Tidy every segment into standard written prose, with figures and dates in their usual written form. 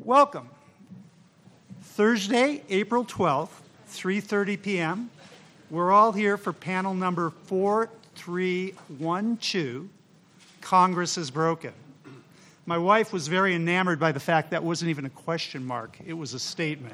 Welcome. Thursday, April 12th, 3:30 p.m. We're all here for panel number 4312, Congress is Broken. My wife was very enamored by the fact that wasn't even a question mark. It was a statement.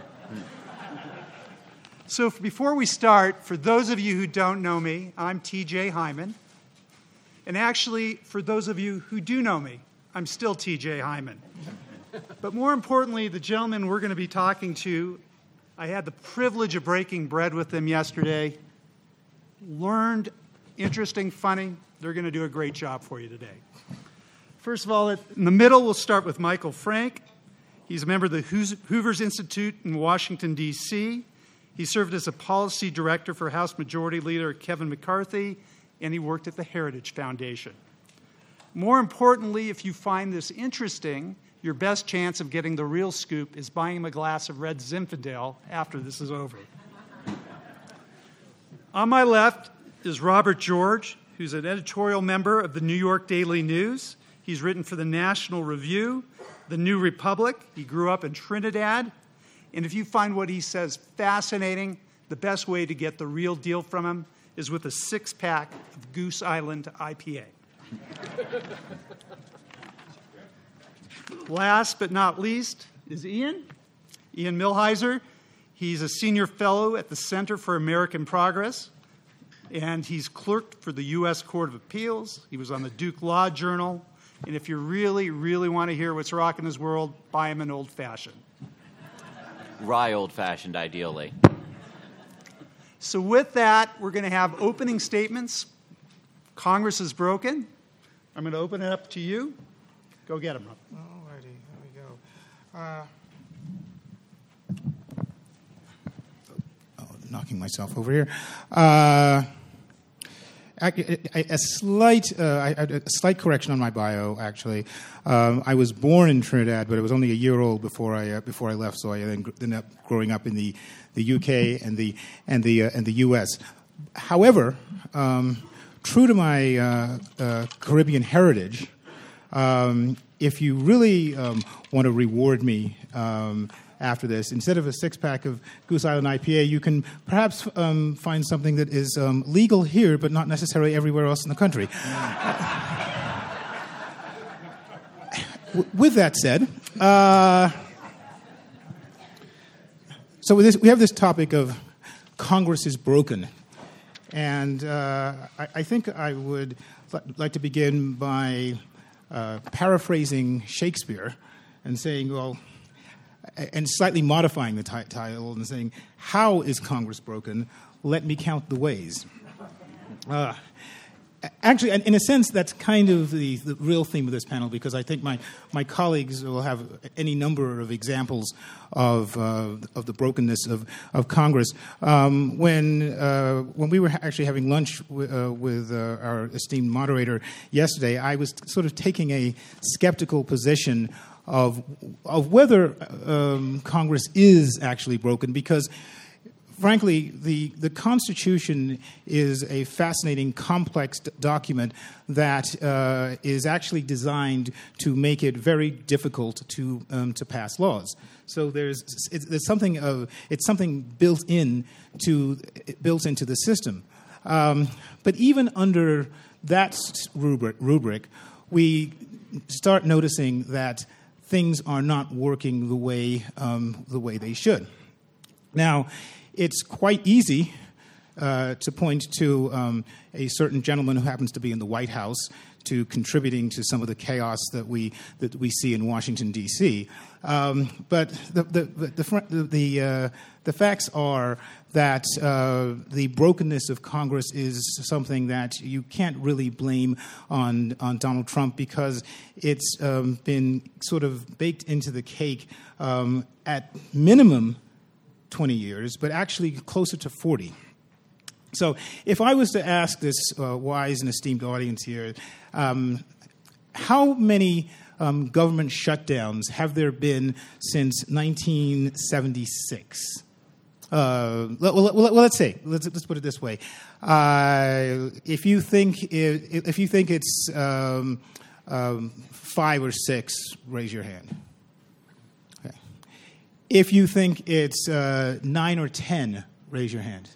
So before we start, for those of you who don't know me, I'm T.J. Hyman. And actually, for those of you who do know me, I'm still T.J. Hyman. But more importantly, the gentleman we're going to be talking to, I had the privilege of breaking bread with them yesterday. Learned, interesting, funny. They're going to do a great job for you today. First of all, in the middle, we'll start with Michael Frank. He's a member of the Hoover's Institute in Washington, D.C. He served as a policy director for House Majority Leader Kevin McCarthy, and he worked at the Heritage Foundation. More importantly, if you find this interesting, your best chance of getting the real scoop is buying him a glass of red Zinfandel after this is over. On my left is Robert George, who's an editorial member of the New York Daily News. He's written for the National Review, the New Republic. He grew up in Trinidad. And if you find what he says fascinating, the best way to get the real deal from him is with a six-pack of Goose Island IPA. Last but not least is Ian Millhiser. He's a senior fellow at the Center for American Progress, and he's clerked for the U.S. Court of Appeals. He was on the Duke Law Journal. And if you really, really want to hear what's rocking his world, buy him an old-fashioned. Rye old-fashioned, ideally. So with that, we're going to have opening statements. Congress is broken. I'm going to open it up to you. Go get them, Rob. All righty, here we go. Knocking myself over here. A slight correction on my bio. Actually, I was born in Trinidad, but I was only a year old before I left. So I ended up growing up in the UK and the US. However, true to my Caribbean heritage, if you really want to reward me after this, instead of a six-pack of Goose Island IPA, you can perhaps find something that is legal here, but not necessarily everywhere else in the country. With that said, so we have this topic of Congress is broken. And I think I would like to begin by paraphrasing Shakespeare and saying, well, and slightly modifying the title and saying, how is Congress broken? Let me count the ways. Actually, in a sense, that's kind of the real theme of this panel, because I think my colleagues will have any number of examples of the brokenness of Congress. When we were actually having lunch with our esteemed moderator yesterday, I was sort of taking a skeptical position of whether Congress is actually broken, because frankly, the Constitution is a fascinating, complex document that is actually designed to make it very difficult to pass laws. So it's something built into the system. But even under that rubric, we start noticing that things are not working the way they should. Now, it's quite easy to point to a certain gentleman who happens to be in the White House to contributing to some of the chaos that we see in Washington, D.C. But the facts are that the brokenness of Congress is something that you can't really blame on Donald Trump, because it's been sort of baked into the cake at minimum 20 years, but actually closer to 40. So if I was to ask this wise and esteemed audience here, how many government shutdowns have there been since 1976? Let's say, let's put it this way. If you think it's 5 or 6, raise your hand. Okay. If you think it's 9 or 10, raise your hand.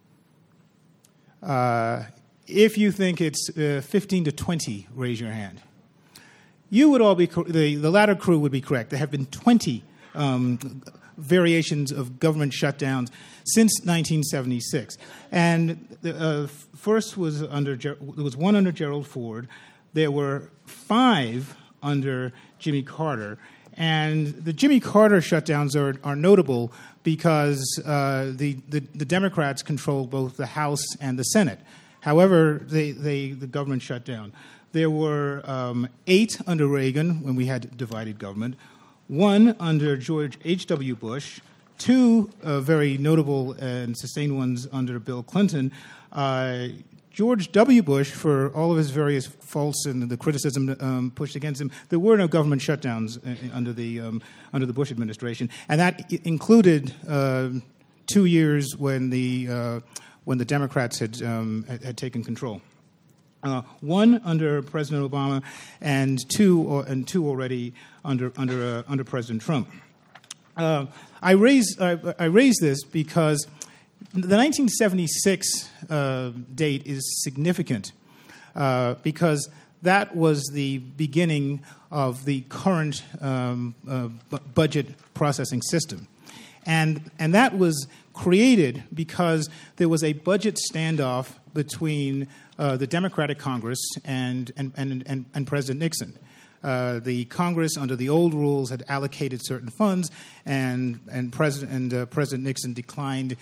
If you think it's 15 to 20, raise your hand. You would all be, the latter crew would be correct. There have been 20 variations of government shutdowns since 1976. And the first was there was one under Gerald Ford. There were 5 under Jimmy Carter. And the Jimmy Carter shutdowns are notable because the Democrats controlled both the House and the Senate. However, the government shut down. There were 8 under Reagan when we had divided government, 1 under George H.W. Bush, 2 very notable and sustained ones under Bill Clinton. George W. Bush, for all of his various faults and the criticism pushed against him, there were no government shutdowns under the Bush administration, and that included 2 years when the Democrats had taken control. 1 under President Obama, and two already under President Trump. I raise this because the 1976 date is significant because that was the beginning of the current budget processing system. And that was created because there was a budget standoff between the Democratic Congress and President Nixon. The Congress, under the old rules, had allocated certain funds, and President Nixon declined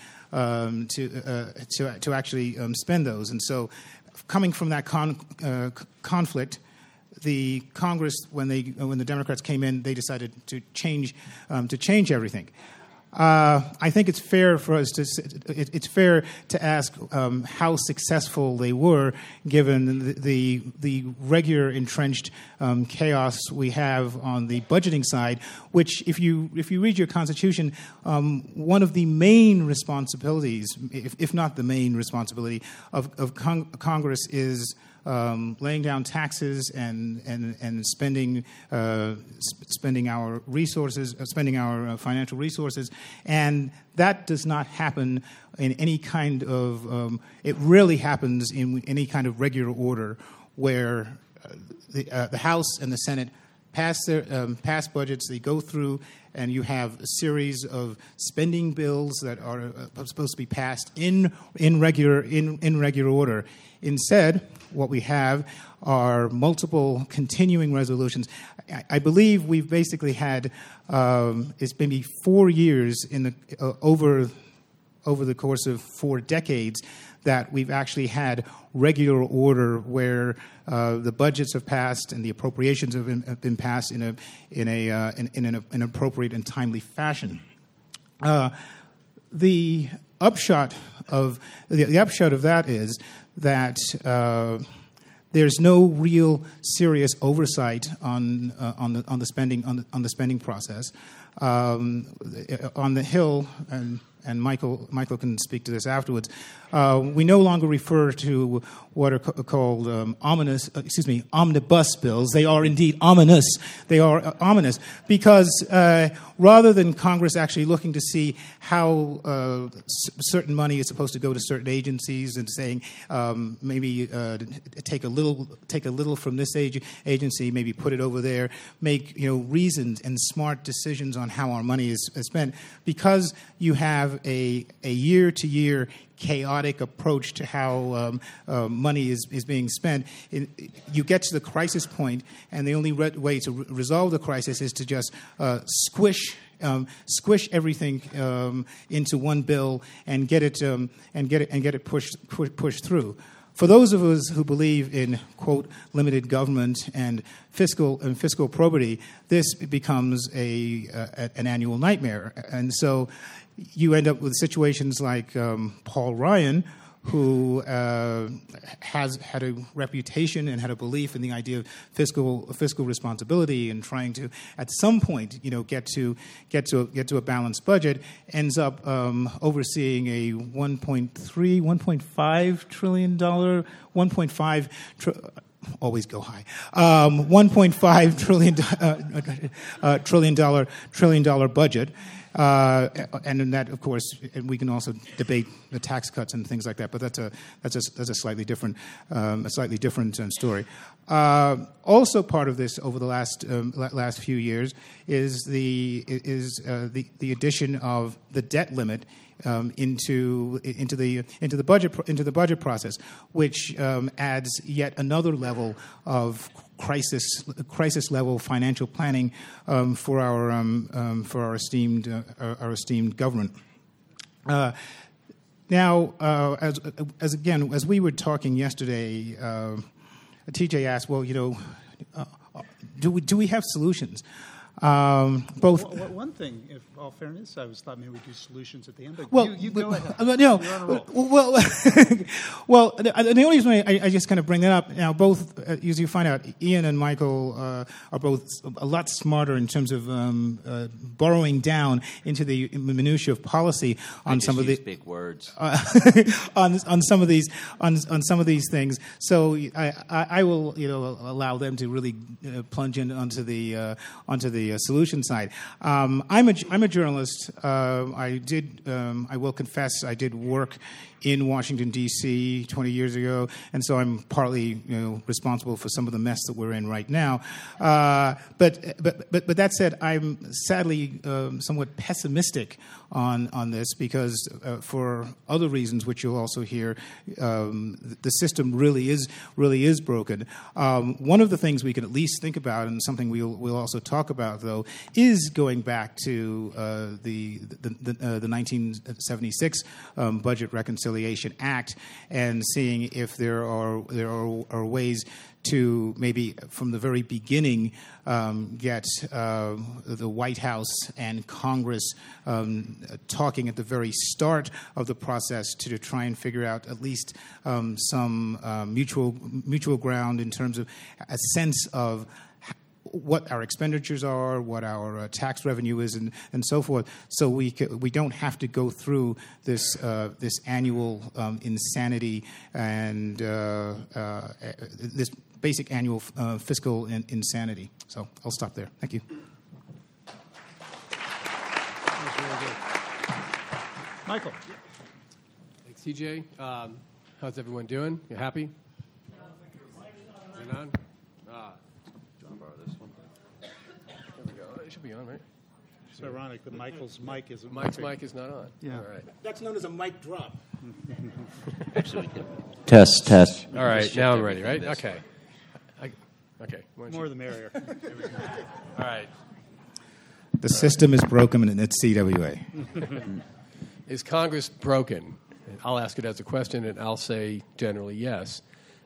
to actually spend those. And so, coming from that conflict, the Congress, when the Democrats came in, they decided to change everything. I think it's fair for us to ask how successful they were, given the regular entrenched chaos we have on the budgeting side. Which, if you read your Constitution, one of the main responsibilities, if not the main responsibility, of Congress is laying down taxes and spending our resources, spending our financial resources, and that does not happen in any kind of. It rarely happens in any kind of regular order, where the House and the Senate pass budgets. They go through, and you have a series of spending bills that are supposed to be passed in regular order. Instead, what we have are multiple continuing resolutions. I believe we've basically had it's maybe 4 years over the course of 4 decades that we've actually had regular order where the budgets have passed and the appropriations have been passed in an appropriate and timely fashion. The upshot of that is that there's no real serious oversight on the spending process. On the Hill, and Michael can speak to this afterwards. We no longer refer to what are called omnibus bills. They are indeed ominous. They are ominous because rather than Congress actually looking to see how certain money is supposed to go to certain agencies and saying maybe take a little from this agency, maybe put it over there, make reasoned and smart decisions on how our money is spent, because you have a year-to-year chaotic approach to how money is being spent. You get to the crisis point, and the only way to resolve the crisis is to just squish everything into one bill and get it pushed through. For those of us who believe in, quote, limited government and fiscal probity, this becomes an annual nightmare. And so you end up with situations like Paul Ryan, who has had a reputation and had a belief in the idea of fiscal responsibility and trying to, at some point, get to a balanced budget, ends up overseeing a $1.5 trillion, always go high, $1.5 trillion budget. And in that, of course, and we can also debate the tax cuts and things like that. But that's a slightly different story. Also, part of this over the last few years is the addition of the debt limit into the budget process, which adds yet another level of crisis level financial planning for our esteemed government. Now, as we were talking yesterday, TJ asked, well, do we have solutions? Both. Well, one thing, in all fairness, I was thought maybe we'd do solutions at the end. But well, you go ahead. No, You're on a roll. well, the only reason I just kind of bring that up now, both as you find out, Ian and Michael are both a lot smarter in terms of borrowing down into the minutiae of policy on some of the big words on some of these things. So I will allow them to really plunge in onto the solution side. I'm a journalist. I will confess I did work in Washington, D.C. 20 years ago, and so I'm partly responsible for some of the mess that we're in right now. But that said, I'm sadly somewhat pessimistic on this because for other reasons, which you'll also hear, the system really is broken. One of the things we can at least think about, and something we'll also talk about, though, is going back to the 1976 Budget Reconciliation Act and seeing if there are ways to maybe from the very beginning get the White House and Congress talking at the very start of the process to try and figure out at least some mutual ground in terms of a sense of what our expenditures are, what our tax revenue is, and so forth, so we don't have to go through this annual insanity and this basic annual fiscal insanity. So I'll stop there. Thank you. Michael. Thanks, TJ. How's everyone doing? You happy? Is it on? It should be on, right? It's ironic that Michael's mic isn't. Mike's mic is not on. Yeah. All right. That's known as a mic drop. Test. All right. Now I'm ready, right? Okay. Okay. More the merrier. All right. The system is broken in its CWA. Is Congress broken? I'll ask it as a question, and I'll say generally yes.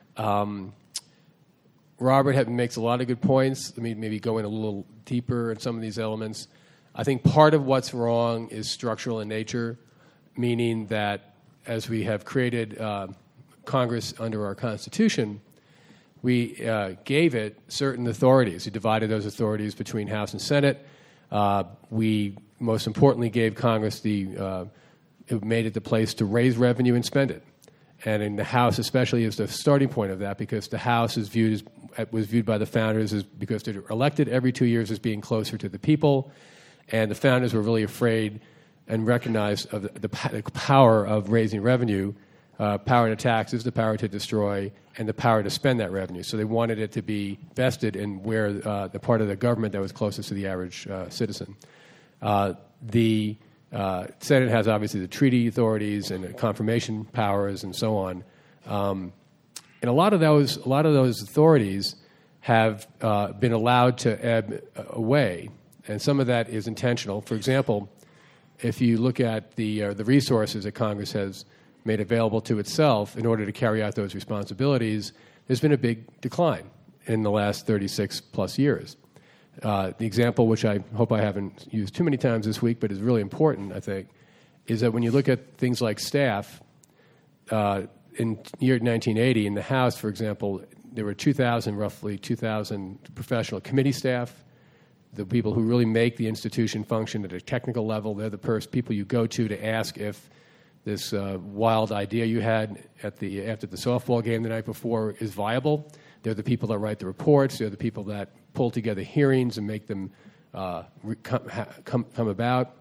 Robert makes a lot of good points. Let me maybe go in a little deeper in some of these elements. I think part of what's wrong is structural in nature, meaning that as we have created Congress under our Constitution, we gave it certain authorities. We divided those authorities between House and Senate. We, most importantly, gave Congress it made it the place to raise revenue and spend it. And in the House especially is the starting point of that, because the House was viewed by the founders as, because they were elected every 2 years, as being closer to the people. And the founders were really afraid and recognized of the power of raising revenue, power to taxes, the power to destroy, and the power to spend that revenue. So they wanted it to be vested in where the part of the government that was closest to the average citizen. The Senate has obviously the treaty authorities and the confirmation powers and so on. And a lot of those authorities have been allowed to ebb away, and some of that is intentional. For example, if you look at the resources that Congress has made available to itself in order to carry out those responsibilities, there's been a big decline in the last 36 plus years. The example, which I hope I haven't used too many times this week, but is really important, I think, is that when you look at things like staff, in year 1980, in the House, for example, there were roughly 2,000 professional committee staff, the people who really make the institution function at a technical level. They're the people you go to ask if this wild idea you had after the softball game the night before is viable. They're the people that write the reports. They're the people that pull together hearings and make them come about.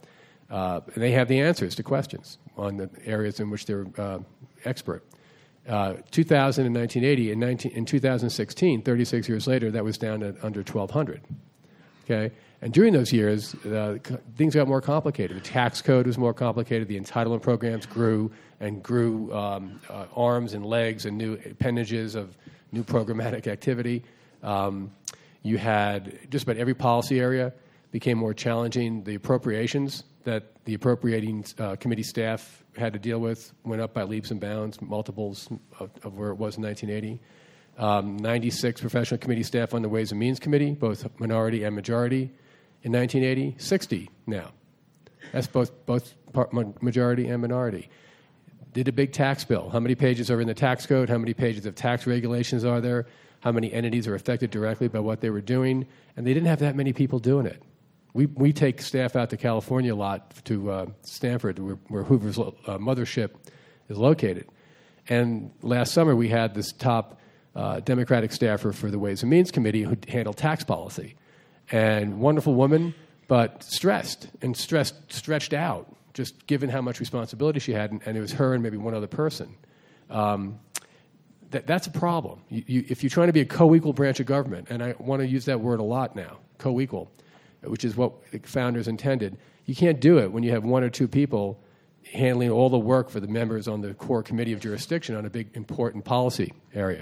And they have the answers to questions on the areas in which they're expert. 2000 and 1980, in 2016, 36 years later, that was down to under 1,200. Okay? And during those years, things got more complicated. The tax code was more complicated. The entitlement programs grew arms and legs and new appendages of new programmatic activity. You had just about every policy area became more challenging. The appropriations that the appropriating committee staff had to deal with went up by leaps and bounds, multiples of where it was in 1980. 96 professional committee staff on the Ways and Means Committee, both minority and majority. In 1980, 60 now. That's both majority and minority. Did a big tax bill. How many pages are in the tax code? How many pages of tax regulations are there? How many entities are affected directly by what they were doing? And they didn't have that many people doing it. We take staff out to California a lot, to Stanford, where Hoover's mothership is located. And last summer we had this top Democratic staffer for the Ways and Means Committee who handled tax policy. And wonderful woman, but stretched out, just given how much responsibility she had, and it was her and maybe one other person. That's a problem. If you're trying to be a co-equal branch of government, and I want to use that word a lot now, co-equal, which is what the founders intended, you can't do it when you have one or two people handling all the work for the members on the core committee of jurisdiction on a big, important policy area.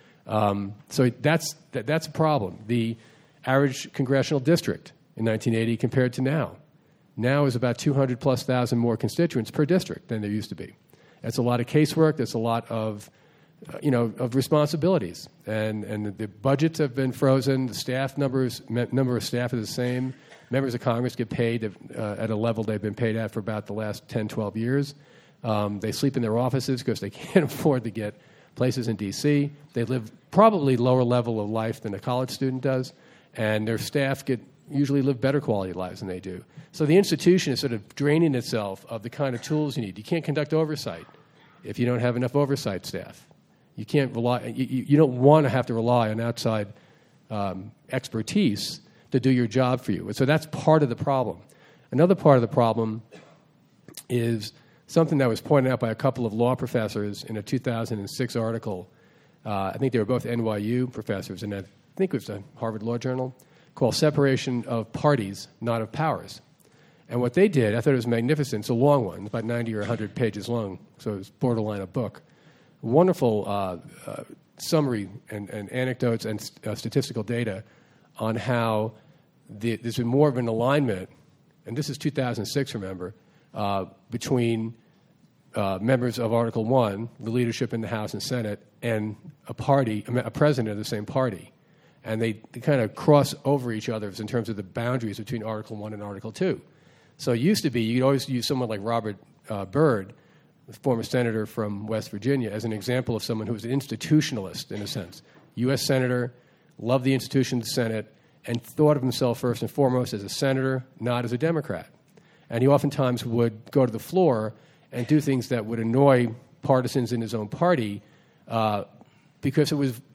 So that's a problem. The average congressional district in 1980 compared to now is about 200,000+ more constituents per district than there used to be. That's a lot of casework. That's a lot of responsibilities, and the budgets have been frozen. The staff number of staff is the same. Members of Congress get paid at a level they've been paid at for about the last 10, 12 years. They sleep in their offices because they can't afford to get places in D.C. They live probably lower level of life than a college student does, and their staff usually live better quality lives than they do. So the institution is sort of draining itself of the kind of tools you need. You can't conduct oversight if you don't have enough oversight staff. You can't rely. You don't want to have to rely on outside expertise to do your job for you. So that's part of the problem. Another part of the problem is something that was pointed out by a couple of law professors in a 2006 article. I think they were both NYU professors, and I think it was a Harvard Law Journal, called Separation of Parties, Not of Powers. And what they did, I thought it was magnificent. It's a long one, about 90 or 100 pages long, so it's borderline a book. Wonderful summary and anecdotes and statistical data on how there's been more of an alignment, and this is 2006, remember, between members of Article 1, the leadership in the House and Senate, and a president of the same party. And they kind of cross over each other in terms of the boundaries between Article 1 and Article 2. So it used to be you'd always use someone like Robert Byrd, the former senator from West Virginia, as an example of someone who was an institutionalist, in a sense. U.S. senator, loved the institution of the Senate, and thought of himself first and foremost as a senator, not as a Democrat. And he oftentimes would go to the floor and do things that would annoy partisans in his own party because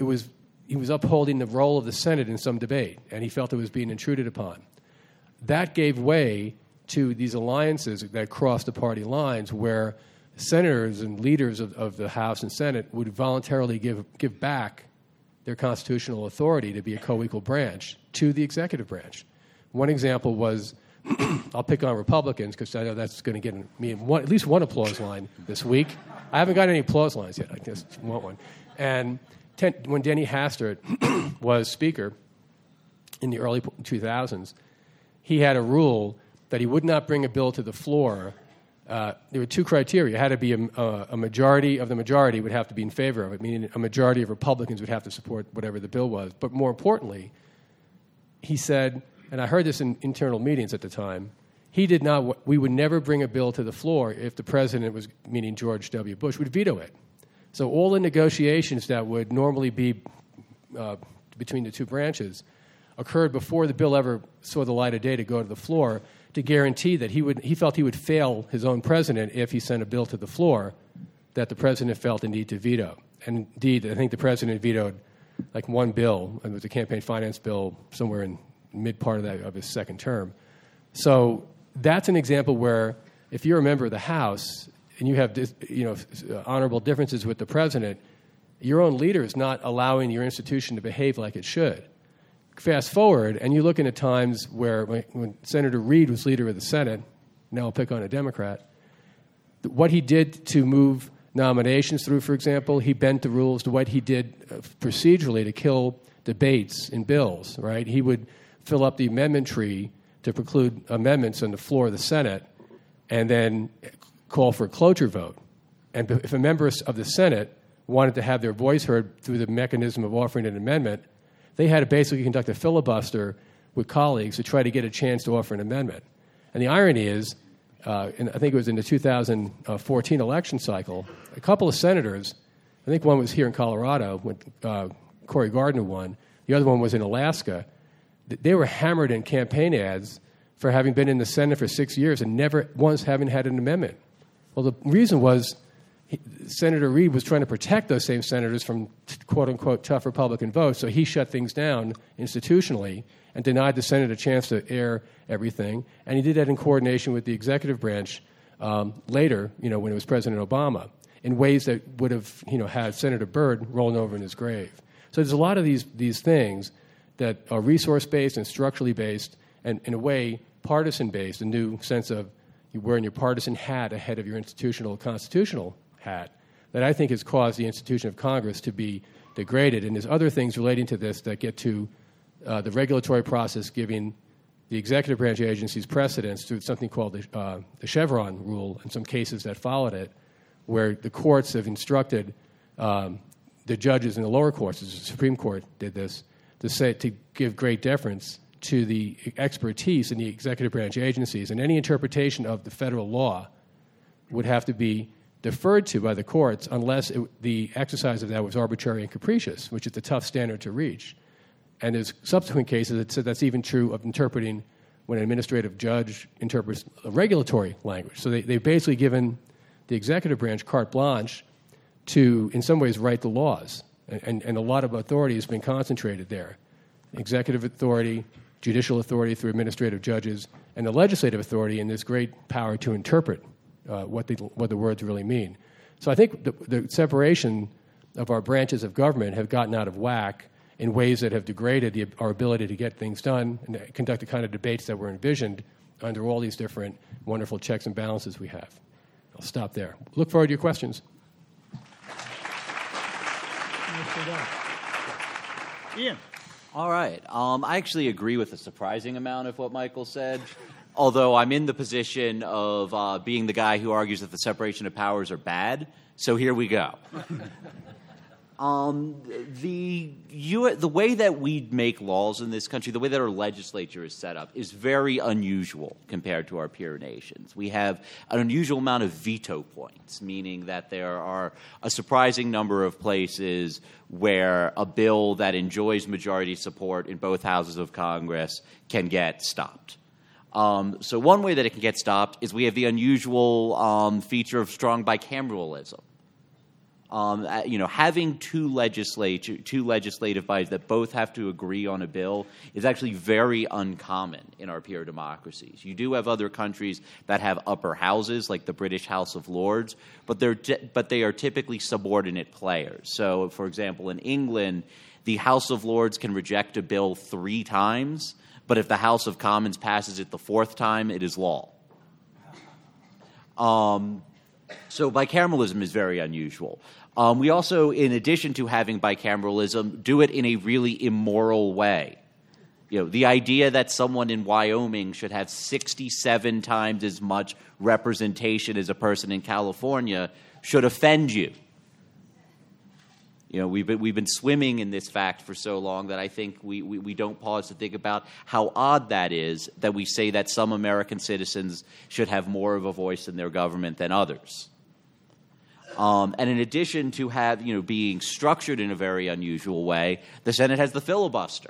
he was upholding the role of the Senate in some debate, and he felt it was being intruded upon. That gave way to these alliances that crossed the party lines where senators and leaders of the House and Senate would voluntarily give back their constitutional authority to be a co-equal branch to the executive branch. One example was, I'll pick on Republicans because I know that's going to get me at least one applause line this week. I haven't got any applause lines yet. I just want one. And when Denny Hastert was Speaker in the early 2000s, he had a rule that he would not bring a bill to the floor. There were two criteria. It had to be a majority of the majority would have to be in favor of it, meaning a majority of Republicans would have to support whatever the bill was. But more importantly, he said, and I heard this in internal meetings at the time, we would never bring a bill to the floor if the president was, meaning George W. Bush, would veto it. So all the negotiations that would normally be between the two branches occurred before the bill ever saw the light of day to go to the floor, to guarantee that he felt he would fail his own president if he sent a bill to the floor that the president felt the need to veto. And indeed, I think the president vetoed like one bill, and it was a campaign finance bill somewhere in mid part of his second term. So that's an example where if you're a member of the House and you have honorable differences with the president, your own leader is not allowing your institution to behave like it should. Fast forward, and you look into times where when Senator Reid was leader of the Senate, now I'll pick on a Democrat, what he did to move nominations through, for example, he bent the rules to what he did procedurally to kill debates in bills, right? He would fill up the amendment tree to preclude amendments on the floor of the Senate and then call for a cloture vote. And if a member of the Senate wanted to have their voice heard through the mechanism of offering an amendment, they had to basically conduct a filibuster with colleagues to try to get a chance to offer an amendment. And the irony is, and I think it was in the 2014 election cycle, a couple of senators, I think one was here in Colorado when Cory Gardner won, the other one was in Alaska, they were hammered in campaign ads for having been in the Senate for 6 years and never once having had an amendment. Well, the reason was Senator Reid was trying to protect those same senators from quote-unquote tough Republican votes, so he shut things down institutionally and denied the Senate a chance to air everything. And he did that in coordination with the executive branch later, when it was President Obama, in ways that would have, had Senator Byrd rolling over in his grave. So there's a lot of these things that are resource-based and structurally based and, in a way, partisan-based, a new sense of you wearing your partisan hat ahead of your institutional constitutional hat, that I think has caused the institution of Congress to be degraded. And there's other things relating to this that get to the regulatory process giving the executive branch agencies precedence through something called the Chevron rule and some cases that followed it, where the courts have instructed the judges in the lower courts, the Supreme Court did this, to give great deference to the expertise in the executive branch agencies, and any interpretation of the federal law would have to be deferred to by the courts unless the exercise of that was arbitrary and capricious, which is the tough standard to reach. And there's subsequent cases that said that's even true of interpreting when an administrative judge interprets a regulatory language. So they've basically given the executive branch carte blanche to, in some ways, write the laws. And a lot of authority has been concentrated there. Executive authority, judicial authority through administrative judges, and the legislative authority in this great power to interpret what the words really mean. So I think the separation of our branches of government have gotten out of whack in ways that have degraded our ability to get things done and conduct the kind of debates that were envisioned under all these different wonderful checks and balances we have. I'll stop there. Look forward to your questions. Ian. All right. I actually agree with a surprising amount of what Michael said, although I'm in the position of being the guy who argues that the separation of powers are bad. So here we go. The way that we make laws in this country, the way that our legislature is set up, is very unusual compared to our peer nations. We have an unusual amount of veto points, meaning that there are a surprising number of places where a bill that enjoys majority support in both houses of Congress can get stopped. So one way that it can get stopped is we have the unusual feature of strong bicameralism. Having two legislative bodies that both have to agree on a bill is actually very uncommon in our peer democracies. You do have other countries that have upper houses, like the British House of Lords, but they are typically subordinate players. So, for example, in England, the House of Lords can reject a bill 3 times, but if the House of Commons passes it the 4th time, it is law. So bicameralism is very unusual. We also, in addition to having bicameralism, do it in a really immoral way. The idea that someone in Wyoming should have 67 times as much representation as a person in California should offend you. We've been swimming in this fact for so long that I think we don't pause to think about how odd that is that we say that some American citizens should have more of a voice in their government than others. And in addition to being structured in a very unusual way, the Senate has the filibuster,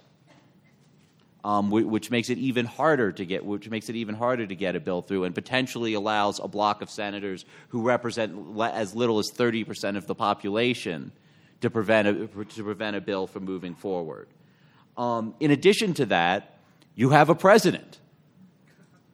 which makes it even harder to get a bill through, and potentially allows a block of senators who represent as little as 30% of the population to prevent a bill from moving forward. In addition to that, you have a president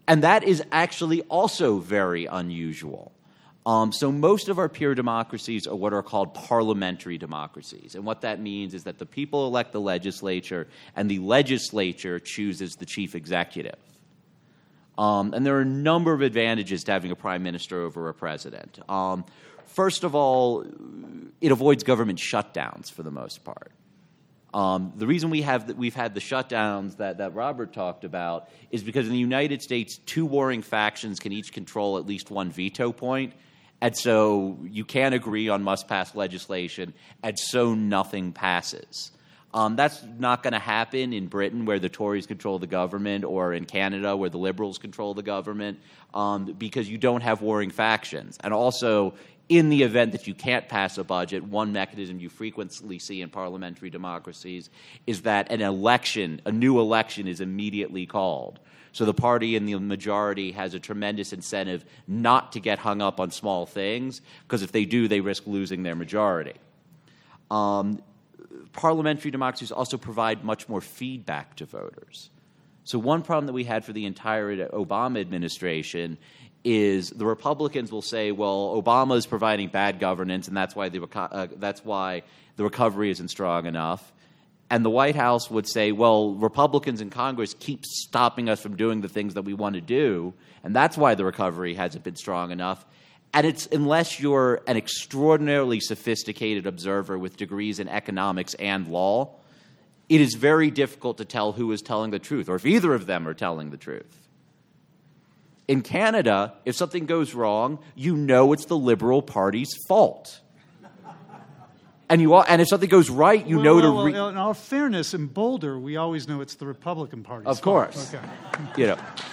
And that is actually also very unusual. So most of our peer democracies are what are called parliamentary democracies. And what that means is that the people elect the legislature, and the legislature chooses the chief executive. And there are a number of advantages to having a prime minister over a president. First of all, it avoids government shutdowns for the most part. The reason we've had the shutdowns that Robert talked about is because in the United States, two warring factions can each control at least one veto point, and so you can't agree on must-pass legislation, and so nothing passes. That's not going to happen in Britain, where the Tories control the government, or in Canada, where the Liberals control the government, because you don't have warring factions. And also, in the event that you can't pass a budget, one mechanism you frequently see in parliamentary democracies is that a new election is immediately called. So the party in the majority has a tremendous incentive not to get hung up on small things, because if they do, they risk losing their majority. Parliamentary democracies also provide much more feedback to voters. So one problem that we had for the entire Obama administration is the Republicans will say, well, Obama is providing bad governance, and that's why the recovery isn't strong enough. And the White House would say, well, Republicans in Congress keep stopping us from doing the things that we want to do, and that's why the recovery hasn't been strong enough. And it's unless you're an extraordinarily sophisticated observer with degrees in economics and law, it is very difficult to tell who is telling the truth, or if either of them are telling the truth. In Canada, if something goes wrong, you know it's the Liberal Party's fault. And if something goes right, you know to... in all fairness, in Boulder, we always know it's the Republican Party's fault. Of course. Okay.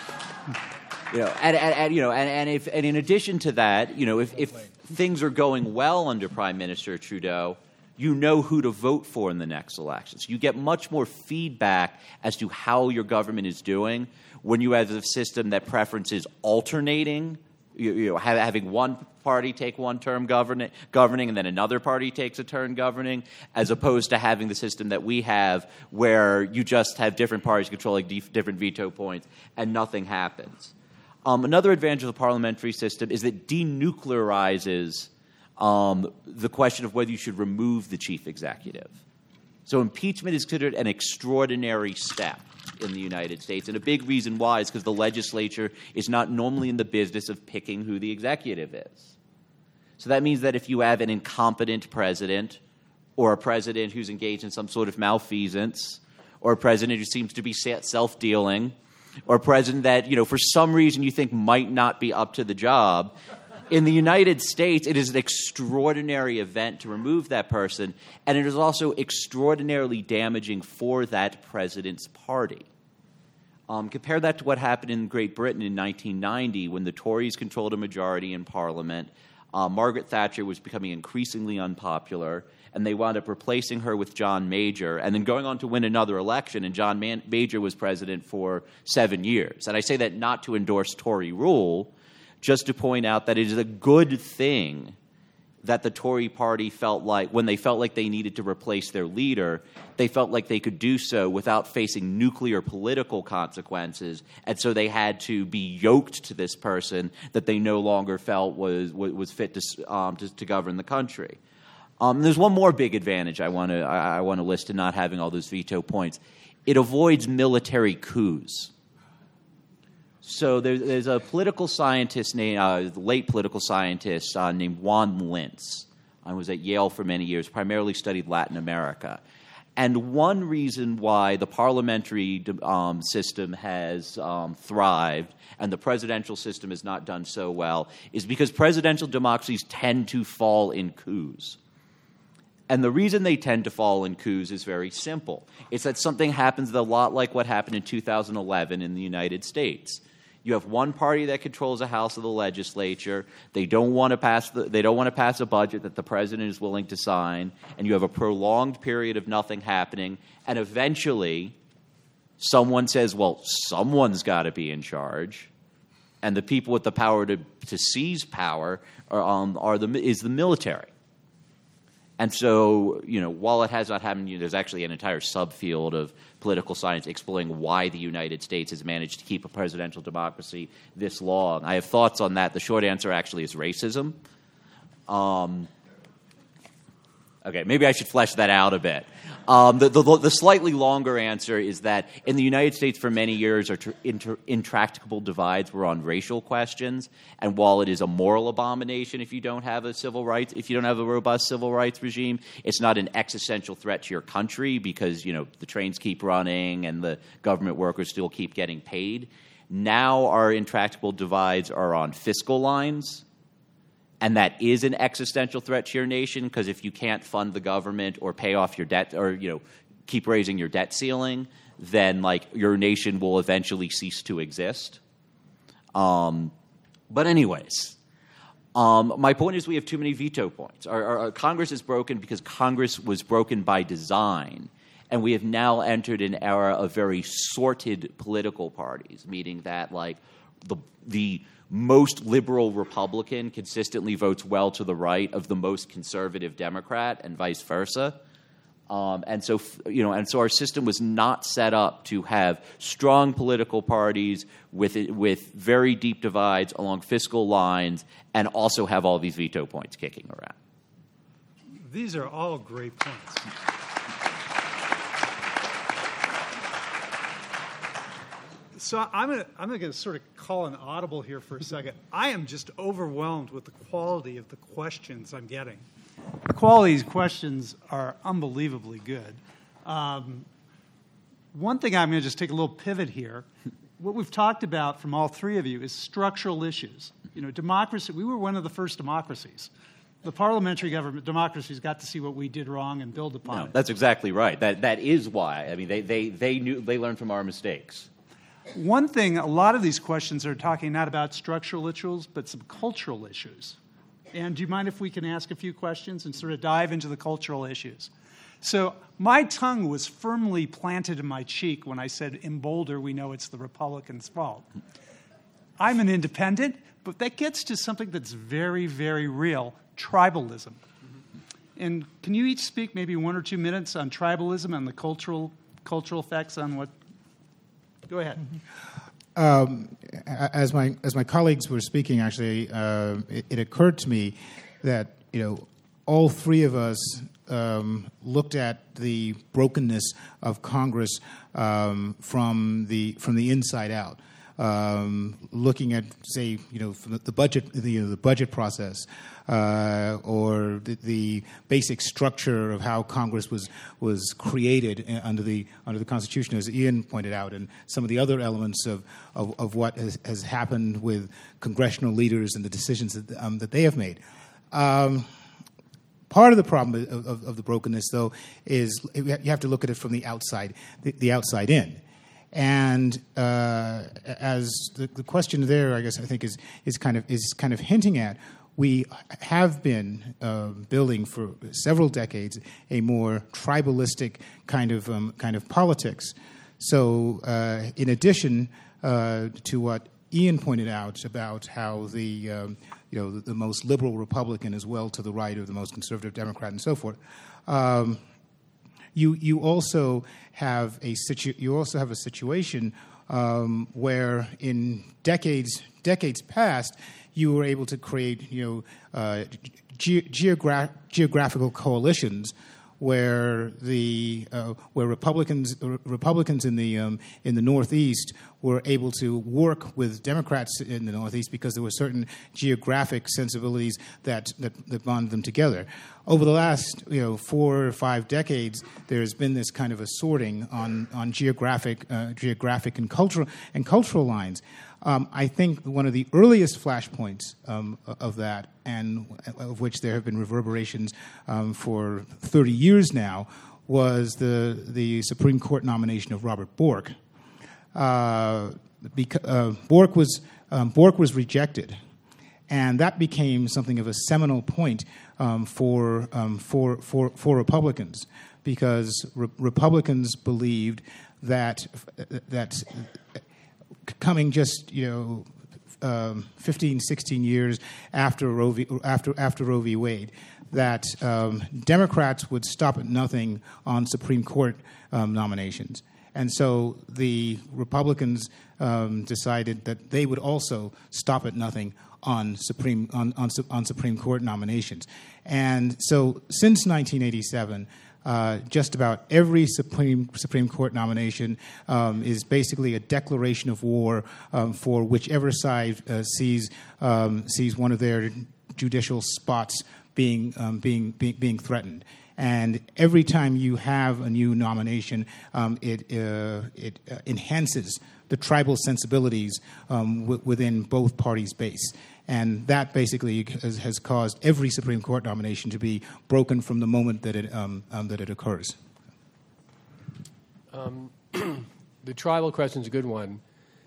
And in addition to that, if things are going well under Prime Minister Trudeau, you know who to vote for in the next election. So you get much more feedback as to how your government is doing when you have a system that preferences alternating, having one party take one term governing and then another party takes a turn governing, as opposed to having the system that we have where you just have different parties controlling different veto points and nothing happens. Another advantage of the parliamentary system is that it denuclearizes the question of whether you should remove the chief executive. So impeachment is considered an extraordinary step in the United States, and a big reason why is because the legislature is not normally in the business of picking who the executive is. So that means that if you have an incompetent president, or a president who's engaged in some sort of malfeasance, or a president who seems to be self-dealing, or a president that, for some reason you think might not be up to the job, in the United States, it is an extraordinary event to remove that person, and it is also extraordinarily damaging for that president's party. Compare that to what happened in Great Britain in 1990 when the Tories controlled a majority in Parliament. Margaret Thatcher was becoming increasingly unpopular, and they wound up replacing her with John Major, and then going on to win another election, and John Major was president for 7 years. And I say that not to endorse Tory rule, just to point out that it is a good thing that the Tory party felt like, when they felt like they needed to replace their leader, they felt like they could do so without facing nuclear political consequences, and so they had to be yoked to this person that they no longer felt was fit to govern the country. There's one more big advantage I want to list in not having all those veto points. It avoids military coups. So there's a political scientist late political scientist named Juan Lintz. I was at Yale for many years, primarily studied Latin America. And one reason why the parliamentary system has thrived and the presidential system has not done so well is because presidential democracies tend to fall in coups. And the reason they tend to fall in coups is very simple. It's that something happens a lot like what happened in 2011 in the United States. You have one party that controls the House of the legislature. They don't want to pass a budget that the president is willing to sign, and you have a prolonged period of nothing happening. And eventually, someone says, "Well, someone's got to be in charge," and the people with the power to seize power is the military. And so, while it has not happened, there's actually an entire subfield of political science exploring why the United States has managed to keep a presidential democracy this long. I have thoughts on that. The short answer actually is racism. Okay, maybe I should flesh that out a bit. The slightly longer answer is that in the United States for many years, our intractable divides were on racial questions. And while it is a moral abomination if you don't have a robust civil rights regime, it's not an existential threat to your country because, the trains keep running and the government workers still keep getting paid. Now our intractable divides are on fiscal lines. And that is an existential threat to your nation because if you can't fund the government or pay off your debt or keep raising your debt ceiling, then your nation will eventually cease to exist. But anyways, my point is we have too many veto points. Our Congress is broken because Congress was broken by design, and we have now entered an era of very sorted political parties, meaning that the most liberal Republican consistently votes well to the right of the most conservative Democrat, and vice versa. And so our system was not set up to have strong political parties with very deep divides along fiscal lines, and also have all these veto points kicking around. These are all great points. So I'm going to sort of call an audible here for a second. I am just overwhelmed with the quality of the questions I'm getting. The quality of these questions are unbelievably good. One thing I'm going to just take a little pivot here. What we've talked about from all three of you is structural issues. Democracy, we were one of the first democracies. The parliamentary government democracies got to see what we did wrong and build upon it. That's exactly right. That is why. I mean, they learned from our mistakes. One thing, a lot of these questions are talking not about structural issues, but some cultural issues. And do you mind if we can ask a few questions and sort of dive into the cultural issues? So my tongue was firmly planted in my cheek when I said, in Boulder, we know it's the Republicans' fault. I'm an independent, but that gets to something that's very, very real, tribalism. And can you each speak maybe 1 or 2 minutes on tribalism and the cultural effects on what... Go ahead. As my colleagues were speaking, actually, it occurred to me that all three of us looked at the brokenness of Congress from the inside out. Looking at, say, from the budget, the budget process, or the basic structure of how Congress was created under the Constitution, as Ian pointed out, and some of the other elements of what has happened with congressional leaders and the decisions that they have made. Part of the problem of the brokenness, though, is you have to look at it from the outside in. And as the question there, I guess I think is kind of hinting at, we have been building for several decades a more tribalistic kind of politics. So, in addition to what Ian pointed out about how the most liberal Republican is well to the right of the most conservative Democrat and so forth. You also have a situation where in decades past you were able to create geographical coalitions where Republicans in the Northeast were able to work with Democrats in the Northeast because there were certain geographic sensibilities that bonded them together. Over the last 4 or 5 decades, there's been this kind of a sorting on geographic and cultural lines. I think one of the earliest flashpoints of that, and of which there have been reverberations for 30 years now, was the Supreme Court nomination of Robert Bork. Bork was rejected, and that became something of a seminal point for Republicans, because Republicans believed that coming just 15, 16 years after Roe v. Wade, that Democrats would stop at nothing on Supreme Court nominations. And so the Republicans decided that they would also stop at nothing on Supreme Court nominations. And so since 1987, just about every Supreme Court nomination is basically a declaration of war for whichever side sees one of their judicial spots being threatened. And every time you have a new nomination, it enhances the tribal sensibilities within both parties' base. And that basically has caused every Supreme Court nomination to be broken from the moment that it occurs. The tribal question is a good one.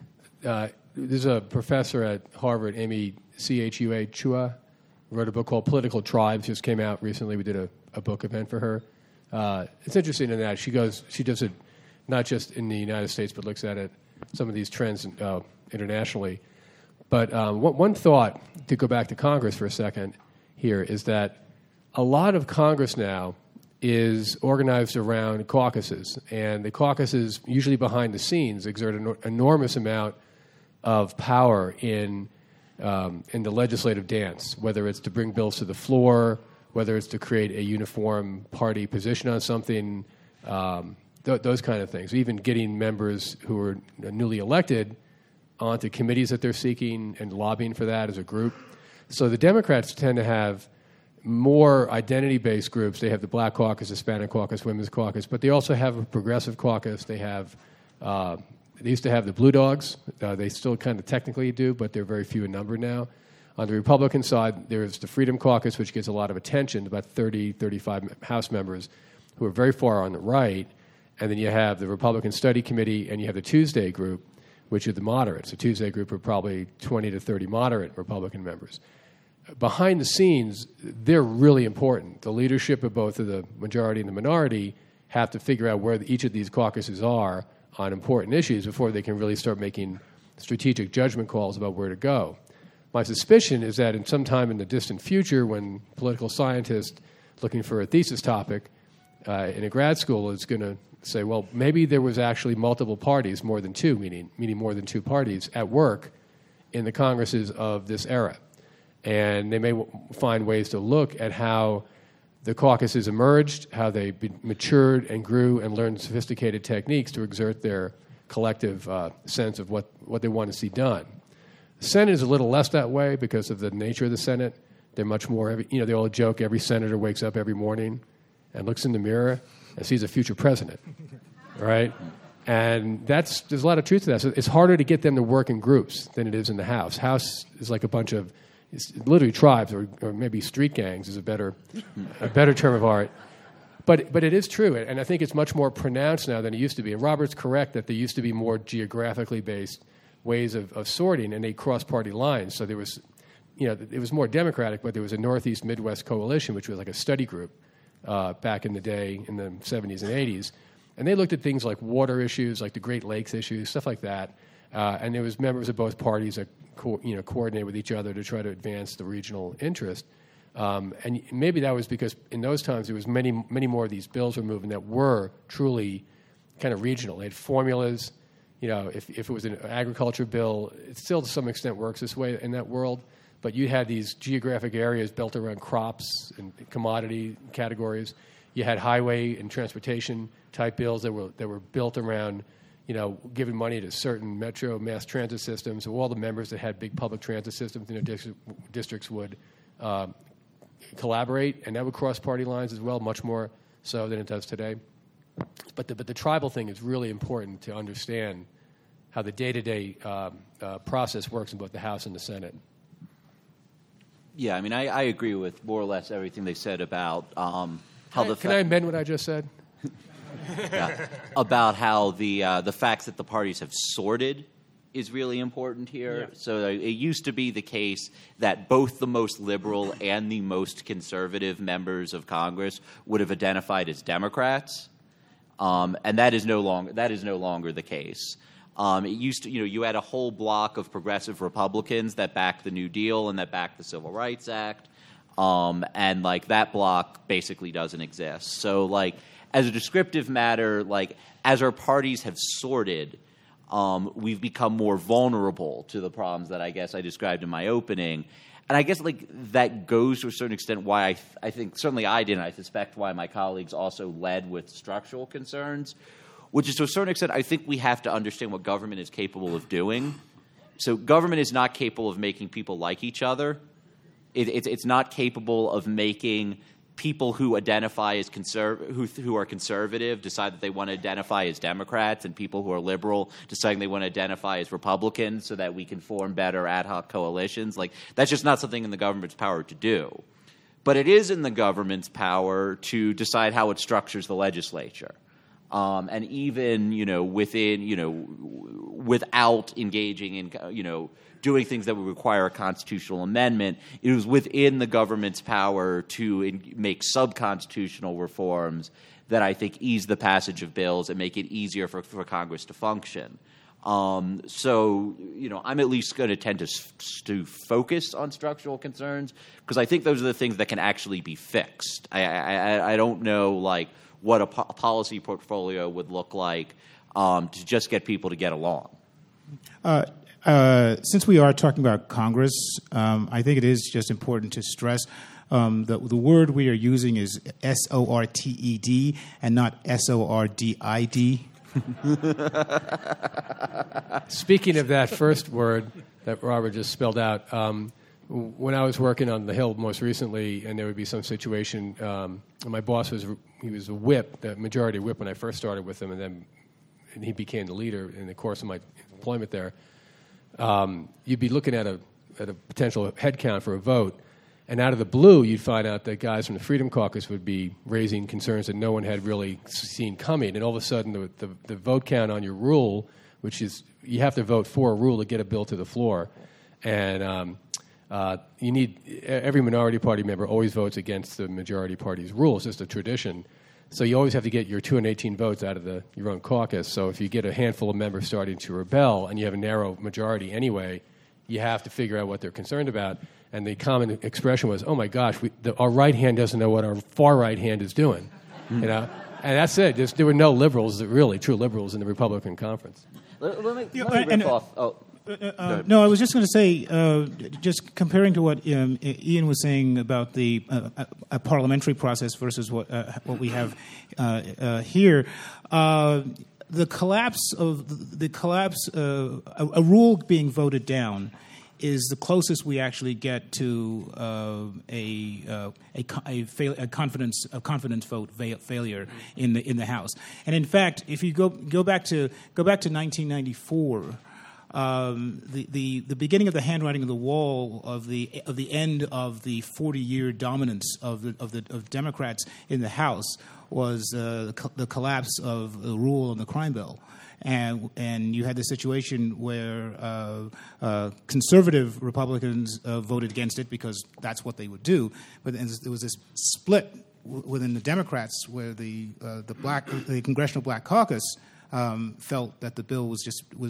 There's a professor at Harvard, Amy Chua, wrote a book called Political Tribes, just came out recently. We did a book event for her. It's interesting in that she does it not just in the United States, but looks at it, some of these trends internationally. But one thought, to go back to Congress for a second here, is that a lot of Congress now is organized around caucuses, and the caucuses, usually behind the scenes, exert an enormous amount of power in the legislative dance, whether it's to bring bills to the floor, whether it's to create a uniform party position on something, those kind of things. Even getting members who are newly elected onto committees that they're seeking and lobbying for that as a group. So the Democrats tend to have more identity-based groups. They have the Black Caucus, Hispanic Caucus, Women's Caucus, but they also have a Progressive Caucus. They have they used to have the Blue Dogs. They still kind of technically do, but they're very few in number now. On the Republican side, there's the Freedom Caucus, which gets a lot of attention, about 30, 35 House members who are very far on the right. And then you have the Republican Study Committee, and you have the Tuesday Group, which are the moderates. The Tuesday Group are probably 20 to 30 moderate Republican members. Behind the scenes, they're really important. The leadership of both of the majority and the minority have to figure out where each of these caucuses are on important issues before they can really start making strategic judgment calls about where to go. My suspicion is that in some time in the distant future, when political scientists looking for a thesis topic in a grad school is going to say, well, maybe there was actually multiple parties, more than two, meaning more than two parties at work in the Congresses of this era. And they may find ways to look at how the caucuses emerged, how they matured and grew and learned sophisticated techniques to exert their collective sense of what they want to see done. The Senate is a little less that way because of the nature of the Senate. They're much more, they all joke, every senator wakes up every morning and looks in the mirror and sees a future president, right? And there's a lot of truth to that. So it's harder to get them to work in groups than it is in the House. House is like a bunch of, it's literally tribes or maybe street gangs is a better term of art. But it is true, and I think it's much more pronounced now than it used to be. And Robert's correct that there used to be more geographically based ways of sorting, and they crossed party lines. So there was, it was more democratic, but there was a Northeast Midwest coalition, which was like a study group back in the day in the 70s and 80s. And they looked at things like water issues, like the Great Lakes issues, stuff like that. And there was members of both parties that coordinate with each other to try to advance the regional interest. And maybe that was because in those times there was many more of these bills were moving that were truly kind of regional. They had formulas. If it was an agriculture bill, it still to some extent works this way in that world. But you had these geographic areas built around crops and commodity categories. You had highway and transportation type bills that were built around, giving money to certain metro mass transit systems. So all the members that had big public transit systems in their districts would collaborate, and that would cross party lines as well, much more so than it does today. But the tribal thing is really important to understand how the day-to-day process works in both the House and the Senate. Yeah, I mean, I agree with more or less everything they said about how the... Can I amend what I just said? Yeah, about how the facts that the parties have sorted is really important here. Yeah. So it used to be the case that both the most liberal and the most conservative members of Congress would have identified as Democrats, and that is no longer the case. It used to, you had a whole block of progressive Republicans that backed the New Deal and that backed the Civil Rights Act, and that block basically doesn't exist. So as a descriptive matter, as our parties have sorted, we've become more vulnerable to the problems that I guess I described in my opening. And I guess that goes to a certain extent why I think, certainly I didn't, I suspect why my colleagues also led with structural concerns, which is to a certain extent I think we have to understand what government is capable of doing. So government is not capable of making people like each other. It's not capable of making people who identify as who are conservative decide that they want to identify as Democrats, and people who are liberal deciding they want to identify as Republicans, so that we can form better ad hoc coalitions. That's just not something in the government's power to do. But it is in the government's power to decide how it structures the legislature. And even, without engaging in, doing things that would require a constitutional amendment, it was within the government's power to make sub-constitutional reforms that I think ease the passage of bills and make it easier for Congress to function. So, I'm at least going to tend to focus on structural concerns, because I think those are the things that can actually be fixed. I don't know, what a policy portfolio would look like to just get people to get along. Since we are talking about Congress, I think it is just important to stress that the word we are using is SORTED and not SORDID. Speaking of that first word that Robert just spelled out, when I was working on the Hill most recently, and there would be some situation, my boss was a whip, the majority whip when I first started with him, and he became the leader in the course of my employment there. You'd be looking at a potential head count for a vote, and out of the blue, you'd find out that guys from the Freedom Caucus would be raising concerns that no one had really seen coming, and all of a sudden the vote count on your rule, which is you have to vote for a rule to get a bill to the floor, and you need every minority party member always votes against the majority party's rule. It's just a tradition. So you always have to get your 218 votes out of your own caucus. So if you get a handful of members starting to rebel and you have a narrow majority anyway, you have to figure out what they're concerned about. And the common expression was, "Oh my gosh, our right hand doesn't know what our far right hand is doing," And that's it. There were no liberals, really true liberals, in the Republican conference. Let me rip off. No, I was just going to say, just comparing to what Ian was saying about the a parliamentary process versus what we have here. The collapse of a rule being voted down is the closest we actually get to a confidence vote failure in the House. And in fact, if you go back to 1994. The beginning of the handwriting on the wall of the end of the 40-year dominance of Democrats in the House was the collapse of the rule on the crime bill, and you had the situation where conservative Republicans voted against it because that's what they would do, but there was this split within the Democrats where the Congressional Black Caucus felt that the bill was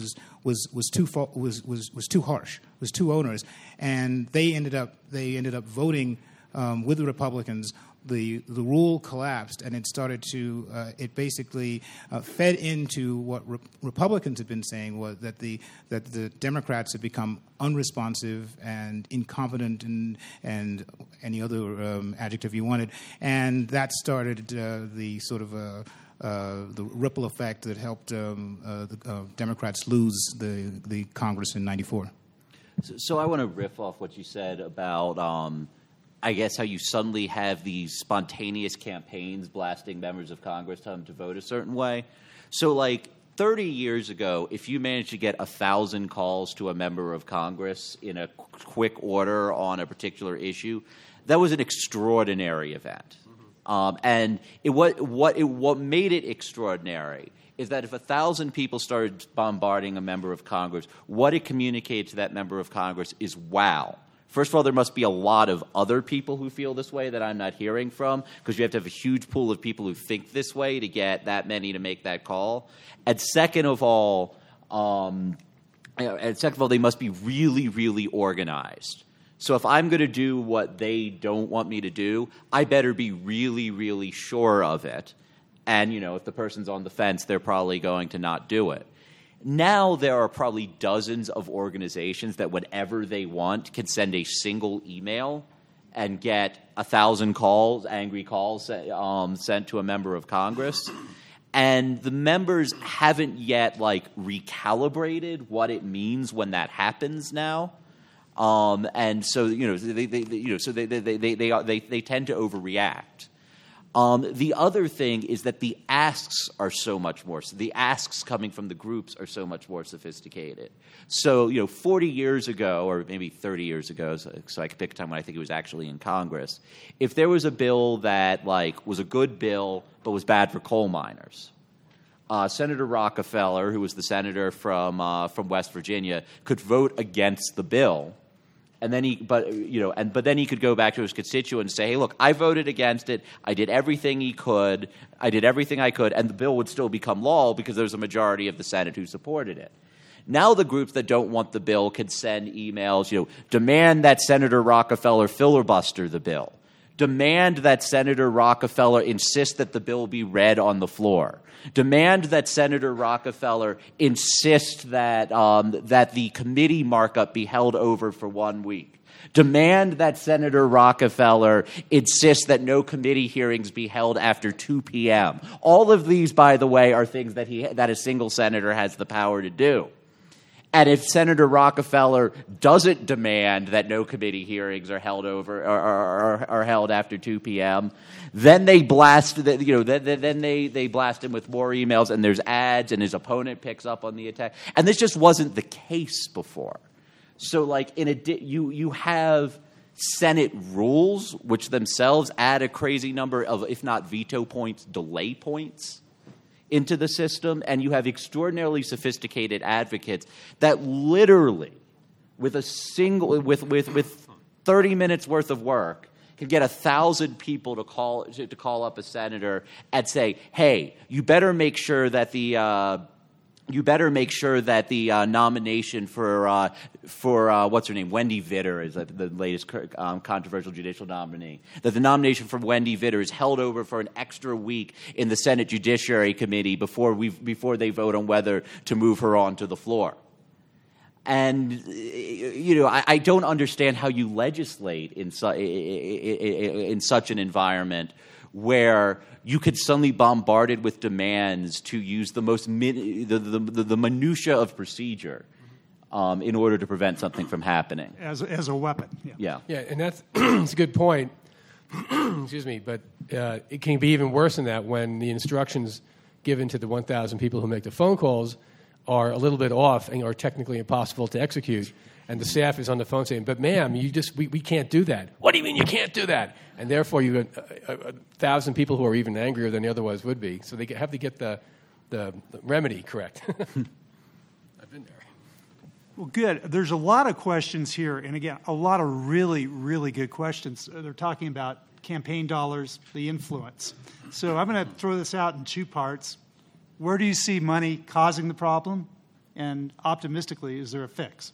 too harsh, was too onerous, and they ended up voting with the Republicans. The rule collapsed, and it started to it basically fed into what Republicans had been saying, was that the Democrats had become unresponsive and incompetent and any other adjective you wanted, and that started the sort of the ripple effect that helped the Democrats lose the Congress in '94. So I want to riff off what you said about, I guess, how you suddenly have these spontaneous campaigns blasting members of Congress to vote a certain way. So, 30 years ago, if you managed to get 1,000 calls to a member of Congress in a quick order on a particular issue, that was an extraordinary event. And what made it extraordinary is that if 1,000 people started bombarding a member of Congress, what it communicated to that member of Congress is, wow. First of all, there must be a lot of other people who feel this way that I'm not hearing from, because you have to have a huge pool of people who think this way to get that many to make that call. And second of all, And second of all, they must be really, really organized. So if I'm going to do what they don't want me to do, I better be really, really sure of it. And, if the person's on the fence, they're probably going to not do it. Now there are probably dozens of organizations that whenever they want can send a single email and get 1,000 calls, angry calls sent to a member of Congress. And the members haven't yet recalibrated what it means when that happens now. And so they tend to overreact. The other thing is that the asks are so much more. So the asks coming from the groups are so much more sophisticated. So 40 years ago, or maybe 30 years ago, so I could pick a time when I think it was actually in Congress, if there was a bill that was a good bill but was bad for coal miners, Senator Rockefeller, who was the senator from West Virginia, could vote against the bill. And then but then he could go back to his constituents and say, "Hey, look, I voted against it. I did everything I could, and the bill would still become law because there's a majority of the Senate who supported it." Now the groups that don't want the bill can send emails, demand that Senator Rockefeller filibuster the bill, demand that Senator Rockefeller insist that the bill be read on the floor. Demand that Senator Rockefeller insist that that the committee markup be held over for 1 week. Demand that Senator Rockefeller insist that no committee hearings be held after 2 p.m. All of these, by the way, are things that a single senator has the power to do. And if Senator Rockefeller doesn't demand that no committee hearings are held over or are held after 2 p.m., then they blast then they blast him with more emails, and there's ads, and his opponent picks up on the attack. And this just wasn't the case before. So you have Senate rules, which themselves add a crazy number of, if not veto points, delay points into the system, and you have extraordinarily sophisticated advocates that literally, with 30 minutes worth of work, can get 1,000 people to call up a senator and say, "Hey, you better make sure that the nomination for what's her name, Wendy Vitter, is the latest controversial judicial nominee. That the nomination for Wendy Vitter is held over for an extra week in the Senate Judiciary Committee before they vote on whether to move her onto the floor." And I don't understand how you legislate in such an environment where you could suddenly bombarded with demands to use the most the minutia of procedure in order to prevent something from happening as a weapon. Yeah, and that's a good point. Excuse me, but it can be even worse than that when the instructions given to the 1,000 people who make the phone calls are a little bit off and are technically impossible to execute. And the staff is on the phone saying, "But ma'am, we can't do that." "What do you mean you can't do that?" And therefore you got 1,000 people who are even angrier than they otherwise would be. So they have to get the remedy correct. I've been there. Well, good. There's a lot of questions here, and again, a lot of really, really good questions. They're talking about campaign dollars, the influence. So I'm going to throw this out in two parts. Where do you see money causing the problem? And optimistically, is there a fix?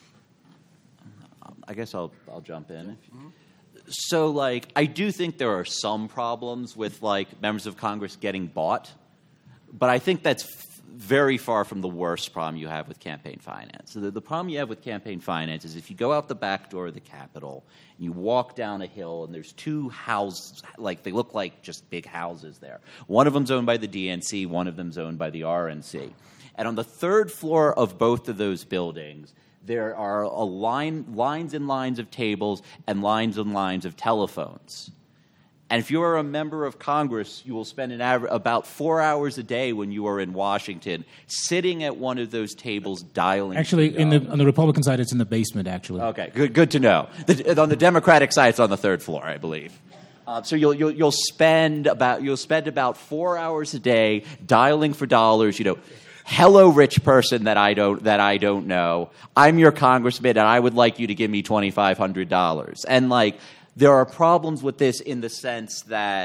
I guess I'll jump in. So, I do think there are some problems with, members of Congress getting bought, but I think that's very far from the worst problem you have with campaign finance. So the problem you have with campaign finance is if you go out the back door of the Capitol and you walk down a hill and there's two houses, they look like just big houses there. One of them's owned by the DNC, one of them's owned by the RNC. And on the third floor of both of those buildings, there are lines and lines of tables and lines of telephones. And if you are a member of Congress, you will spend about 4 hours a day when you are in Washington sitting at one of those tables dialing. Actually, on the Republican side, it's in the basement, actually. Okay, good to know. On the Democratic side, it's on the third floor, I believe. So you'll spend about 4 hours a day dialing for dollars. Hello, rich person that I don't know. I'm your congressman, and I would like you to give me $2,500. And there are problems with this in the sense that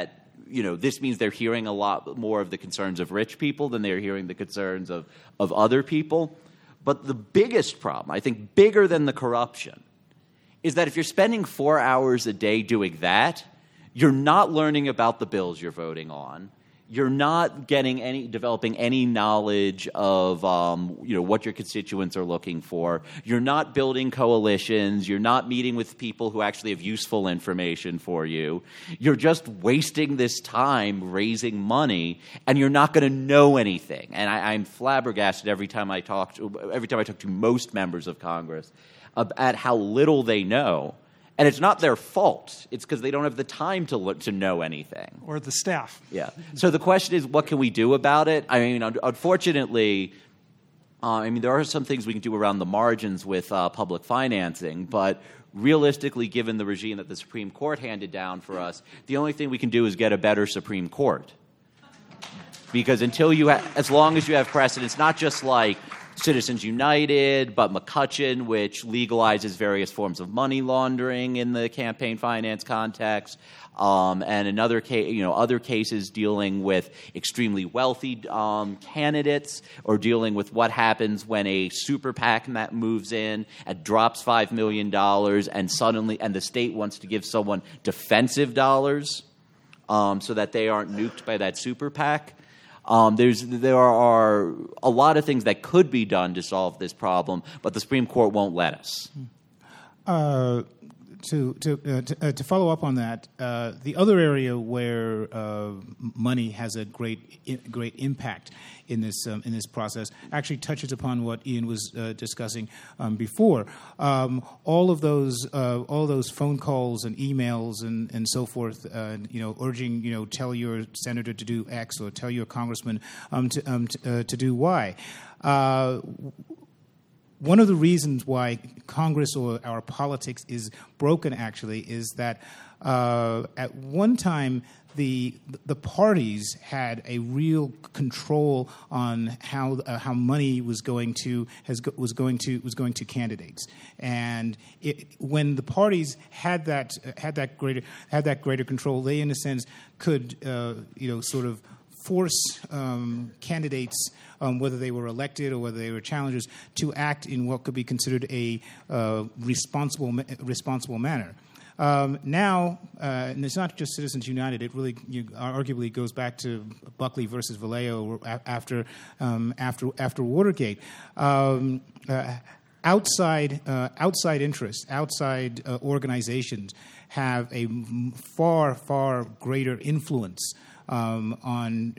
this means they're hearing a lot more of the concerns of rich people than they're hearing the concerns of other people. But the biggest problem, I think bigger than the corruption, is that if you're spending 4 hours a day doing that, you're not learning about the bills you're voting on. You're not developing any knowledge of what your constituents are looking for. You're not building coalitions. You're not meeting with people who actually have useful information for you. You're just wasting this time raising money, and you're not going to know anything. And I'm flabbergasted every time I talk to most members of Congress at how little they know. And it's not their fault. It's because they don't have the time to know anything. Or the staff. Yeah. So the question is, what can we do about it? I mean, unfortunately, there are some things we can do around the margins with public financing, but realistically, given the regime that the Supreme Court handed down for us, the only thing we can do is get a better Supreme Court. Because as long as you have precedents, not just like Citizens United, but McCutcheon, which legalizes various forms of money laundering in the campaign finance context, and another other cases dealing with extremely wealthy candidates, or dealing with what happens when a super PAC moves in and drops $5 million, and the state wants to give someone defensive dollars, so that they aren't nuked by that super PAC. There are a lot of things that could be done to solve this problem, but the Supreme Court won't let us. To follow up on that, the other area where money has a great impact in this process actually touches upon what Ian was discussing before. All of those phone calls and emails and so forth, urging tell your senator to do X or tell your congressman to do Y. One of the reasons why Congress or our politics is broken, actually, is that at one time the parties had a real control on how money was going to candidates, and when the parties had that greater control, they in a sense could sort of force candidates, whether they were elected or whether they were challengers, to act in what could be considered a responsible manner. Now, and it's not just Citizens United. It really arguably goes back to Buckley versus Vallejo after Watergate. Outside interests, outside organizations have a far greater influence on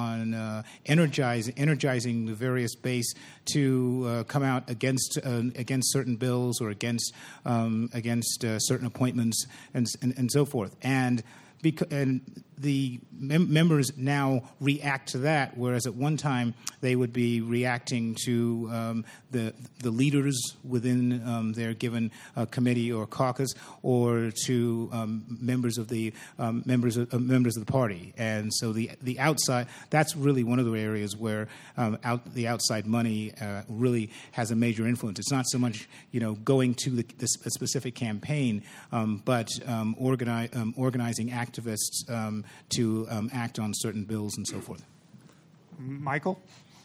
energizing the various base to come out against certain bills or against certain appointments and so forth. And the members now react to that, whereas at one time they would be reacting to the leaders within their given committee or caucus, or to members of the party. And so the outside, that's really one of the areas where the outside money really has a major influence. It's not so much going to the specific campaign, but organizing activists to act on certain bills and so forth. Michael?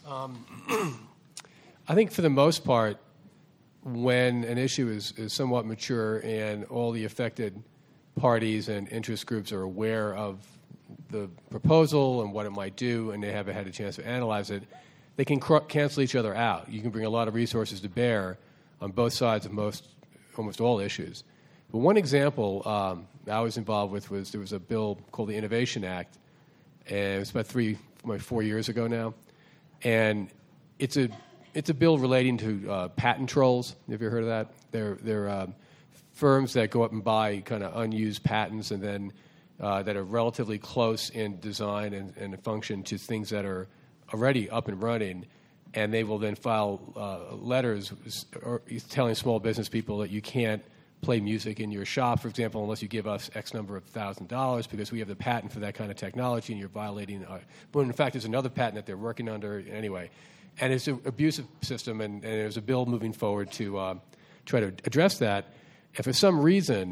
I think for the most part, when an issue is somewhat mature and all the affected parties and interest groups are aware of the proposal and what it might do, and they haven't had a chance to analyze it, they can cancel each other out. You can bring a lot of resources to bear on both sides of almost all issues. But one example I was involved with was there was a bill called the Innovation Act, and it was about 4 years ago now, and it's a bill relating to patent trolls. Have you ever heard of that? They're firms that go up and buy kind of unused patents, and then that are relatively close in design and function to things that are already up and running, and they will then file letters telling small business people that you can't play music in your shop, for example, unless you give us X number of $1,000 because we have the patent for that kind of technology and you're violating but in fact, there's another patent that they're working under anyway. And it's an abusive system, and there's a bill moving forward to try to address that. And for some reason,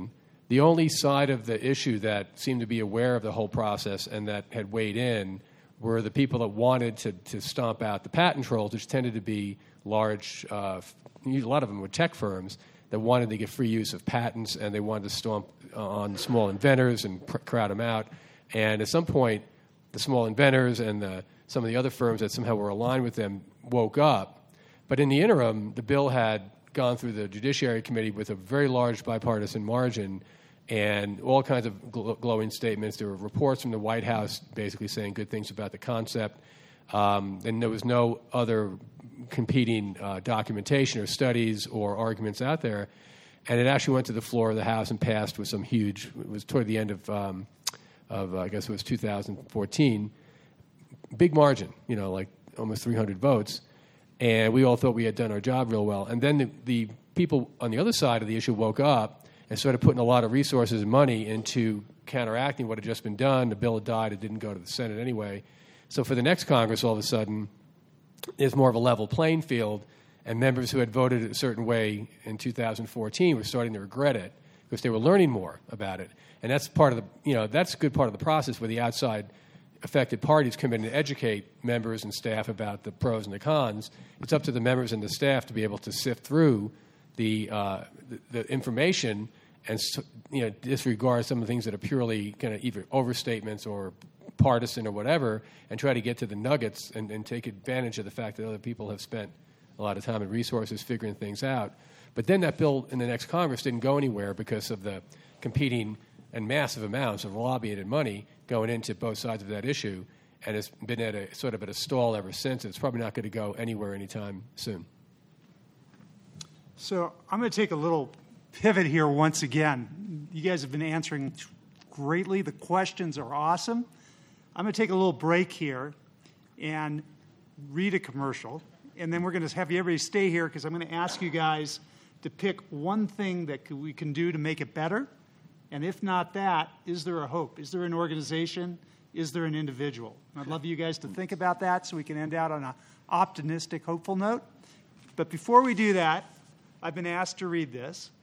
The only side of the issue that seemed to be aware of the whole process and that had weighed in were the people that wanted to stomp out the patent trolls, which tended to be large, a lot of them were tech firms that wanted to get free use of patents, and they wanted to stomp on small inventors and crowd them out. And at some point, the small inventors and some of the other firms that somehow were aligned with them woke up. But in the interim, the bill had gone through the Judiciary Committee with a very large bipartisan margin and all kinds of glowing statements. There were reports from the White House basically saying good things about the concept. And there was no other competing documentation or studies or arguments out there. And it actually went to the floor of the House and passed with some huge, it was toward the end of I guess it was 2014, big margin, like almost 300 votes. And we all thought we had done our job real well. And then the people on the other side of the issue woke up and started putting a lot of resources and money into counteracting what had just been done. The bill had died. It didn't go to the Senate anyway. So for the next Congress, all of a sudden, there's more of a level playing field, and members who had voted a certain way in 2014 were starting to regret it because they were learning more about it. And that's part of that's a good part of the process where the outside affected parties come in and educate members and staff about the pros and the cons. It's up to the members and the staff to be able to sift through the information and disregard some of the things that are purely kind of either overstatements or partisan or whatever, and try to get to the nuggets and take advantage of the fact that other people have spent a lot of time and resources figuring things out. But then that bill in the next Congress didn't go anywhere because of the competing and massive amounts of lobbying and money going into both sides of that issue, and it's been at a stall ever since. It's probably not going to go anywhere anytime soon. So I'm going to take a little pivot here once again. You guys have been answering greatly. The questions are awesome. I'm going to take a little break here and read a commercial, and then we're going to have everybody stay here because I'm going to ask you guys to pick one thing that we can do to make it better. And if not that, is there a hope? Is there an organization? Is there an individual? I'd love you guys to think about that so we can end out on an optimistic, hopeful note. But before we do that, I've been asked to read this.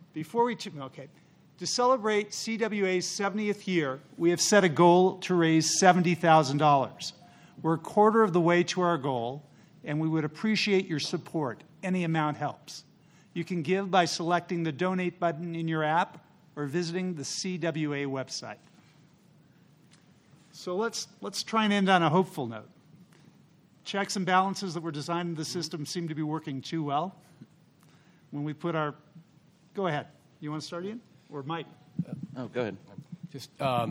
To celebrate CWA's 70th year, we have set a goal to raise $70,000. We're a quarter of the way to our goal, and we would appreciate your support. Any amount helps. You can give by selecting the donate button in your app or visiting the CWA website. So let's try and end on a hopeful note. Checks and balances that were designed in the system seem to be working too well. When we put our... Go ahead. You want to start, Ian? Or Mike? Oh, go ahead. Just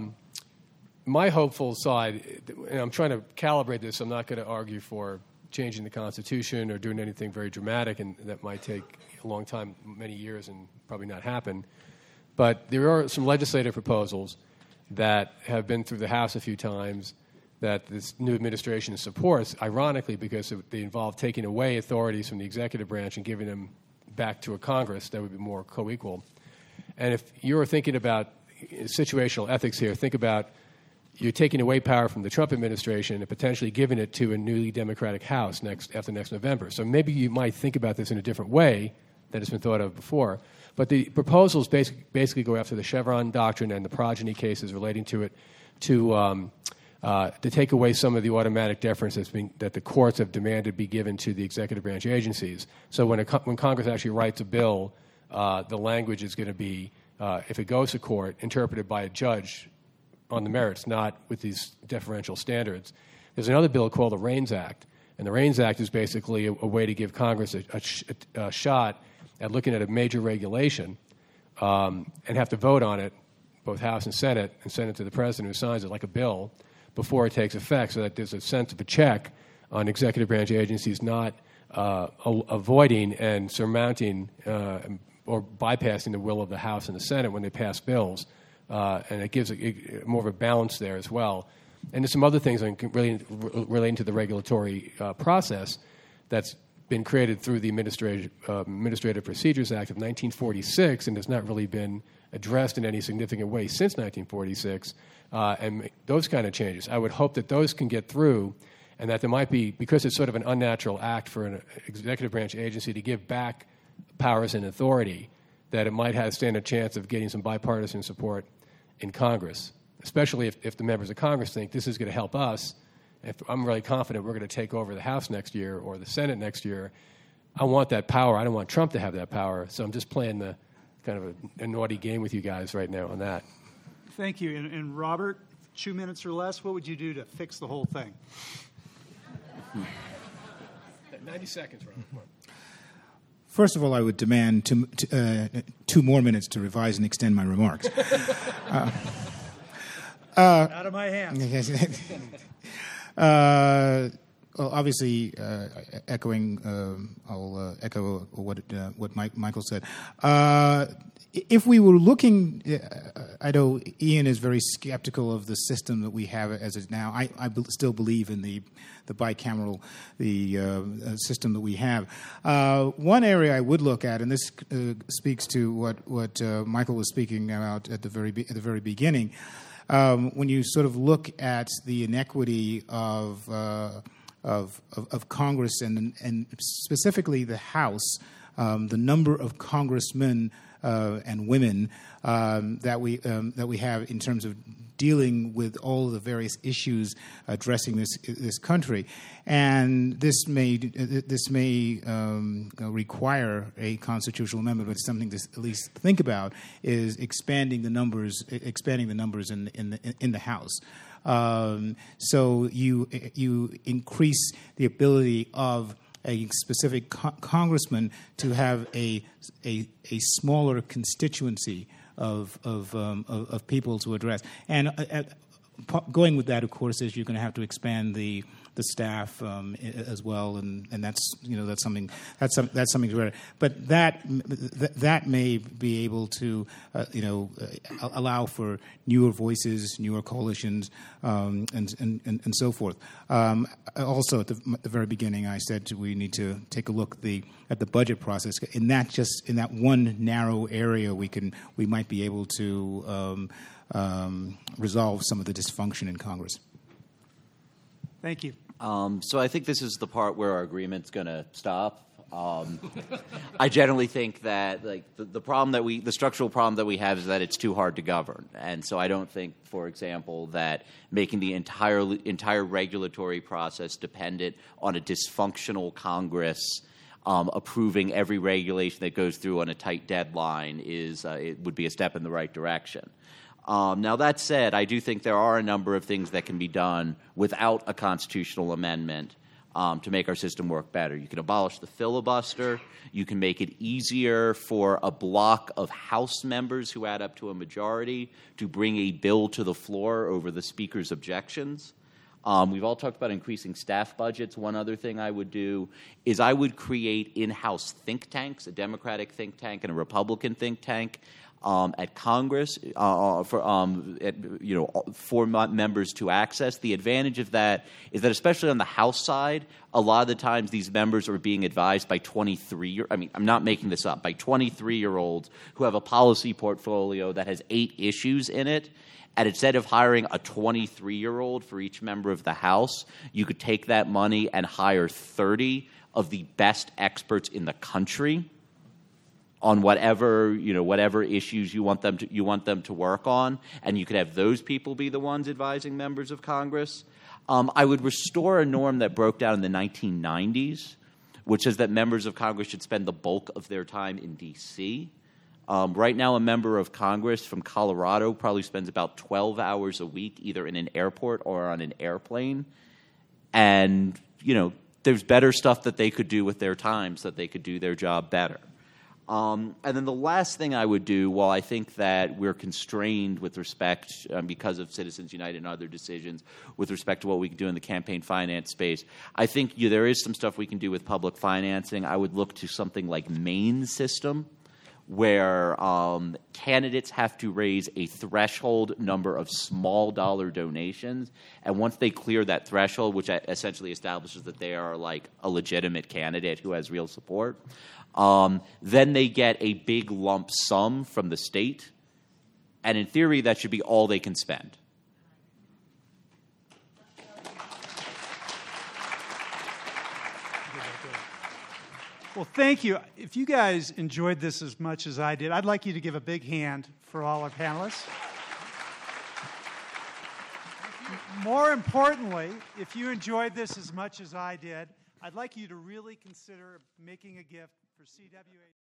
my hopeful side, and I'm trying to calibrate this. I'm not going to argue for changing the Constitution or doing anything very dramatic, and that might take a long time, many years, and probably not happen. But there are some legislative proposals that have been through the House a few times that this new administration supports, ironically, because they involve taking away authorities from the executive branch and giving them back to a Congress that would be more co-equal. And if you're thinking about situational ethics here, think about you're taking away power from the Trump administration and potentially giving it to a newly Democratic House after next November. So maybe you might think about this in a different way than it's been thought of before. But the proposals basically go after the Chevron doctrine and the progeny cases relating to it to take away some of the automatic deference that the courts have demanded be given to the executive branch agencies. So when Congress actually writes a bill, the language is going to be, if it goes to court, interpreted by a judge on the merits, not with these deferential standards. There's another bill called the REINS Act, and the REINS Act is basically a way to give Congress a shot at looking at a major regulation and have to vote on it, both House and send it to the president who signs it like a bill before it takes effect, so that there's a sense of a check on executive branch agencies not avoiding and surmounting or bypassing the will of the House and the Senate when they pass bills. And it gives more of a balance there as well. And there's some other things relating to the regulatory process that's been created through the Administrative Procedures Act of 1946 and has not really been addressed in any significant way since 1946, and those kind of changes. I would hope that those can get through and that there might be, because it's sort of an unnatural act for an executive branch agency to give back powers and authority, that it might stand a chance of getting some bipartisan support in Congress, especially if the members of Congress think this is going to help us. If I'm really confident we're going to take over the House next year or the Senate next year, I want that power. I don't want Trump to have that power. So I'm just playing the kind of a naughty game with you guys right now on that. Thank you. And Robert, 2 minutes or less, what would you do to fix the whole thing? 90 seconds, Robert. Come on. First of all, I would demand 2 more minutes to revise and extend my remarks. Out of my hands. Well, obviously, I'll echo what Michael said. If we were looking, I know Ian is very skeptical of the system that we have as it now. I still believe in the bicameral system that we have. One area I would look at, and this speaks to what Michael was speaking about at the very beginning. When you sort of look at the inequity of Congress and specifically the House, the number of congressmen and women that we have in terms of dealing with all of the various issues addressing this country, and this may require a constitutional amendment, but something to at least think about is expanding the numbers in the House. So you increase the ability of a specific congressman to have a smaller constituency of people to address, and going with that, of course, is you're going to have to expand the staff as well, and that's something to bear. But that may be able to allow for newer voices, newer coalitions, and so forth. Also, at the very beginning, I said we need to take a look at the budget process. In that one narrow area, we might be able to resolve some of the dysfunction in Congress. Thank you. So I think this is the part where our agreement's going to stop. I generally think that the structural problem that we have is that it's too hard to govern, and so I don't think, for example, that making the entire regulatory process dependent on a dysfunctional Congress approving every regulation that goes through on a tight deadline it would be a step in the right direction. Now, that said, I do think there are a number of things that can be done without a constitutional amendment to make our system work better. You can abolish the filibuster. You can make it easier for a block of House members who add up to a majority to bring a bill to the floor over the Speaker's objections. We've all talked about increasing staff budgets. One other thing I would do is I would create in-house think tanks, a Democratic think tank and a Republican think tank, at Congress for members to access. The advantage of that is that, especially on the House side, a lot of the times these members are being advised by I'm not making this up, by 23-year-olds who have a policy portfolio that has 8 issues in it. And instead of hiring a 23-year-old for each member of the House, you could take that money and hire 30 of the best experts in the country on whatever issues you want them to work on, and you could have those people be the ones advising members of Congress. I would restore a norm that broke down in the 1990s, which is that members of Congress should spend the bulk of their time in D.C. Right now, a member of Congress from Colorado probably spends about 12 hours a week either in an airport or on an airplane, and there's better stuff that they could do with their time so that they could do their job better. And then the last thing I would do, while I think that we're constrained with respect, because of Citizens United and other decisions, with respect to what we can do in the campaign finance space, I think there is some stuff we can do with public financing. I would look to something like Maine's system, where candidates have to raise a threshold number of small dollar donations. And once they clear that threshold, which essentially establishes that they are like a legitimate candidate who has real support, then they get a big lump sum from the state. And in theory, that should be all they can spend. Well, thank you. If you guys enjoyed this as much as I did, I'd like you to give a big hand for all our panelists. More importantly, if you enjoyed this as much as I did, I'd like you to really consider making a gift for CWA.